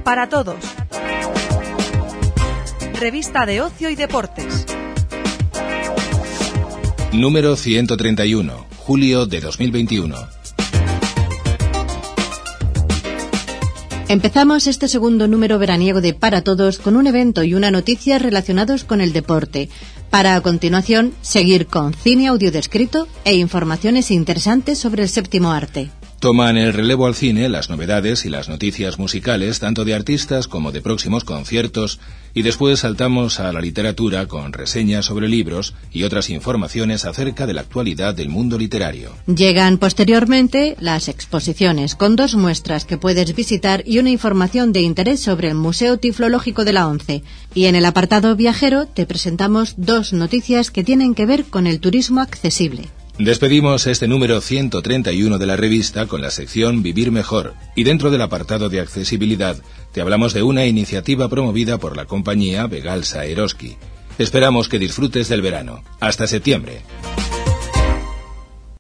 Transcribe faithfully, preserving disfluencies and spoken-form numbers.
Para Todos. Revista de ocio y deportes. Número ciento treinta y uno, julio de dos mil veintiuno. Empezamos este segundo número veraniego de Para Todos con un evento y una noticia relacionados con el deporte, para a continuación seguir con cine audiodescrito e informaciones interesantes sobre el séptimo arte. Toman el relevo al cine las novedades y las noticias musicales, tanto de artistas como de próximos conciertos, y después saltamos a la literatura con reseñas sobre libros y otras informaciones acerca de la actualidad del mundo literario. Llegan posteriormente las exposiciones, con dos muestras que puedes visitar y una información de interés sobre el Museo Tiflológico de la ONCE. Y en el apartado viajero te presentamos dos noticias que tienen que ver con el turismo accesible. Despedimos este número ciento treinta y uno de la revista con la sección Vivir Mejor, y dentro del apartado de accesibilidad te hablamos de una iniciativa promovida por la compañía Vegalsa Eroski. Esperamos que disfrutes del verano. Hasta septiembre.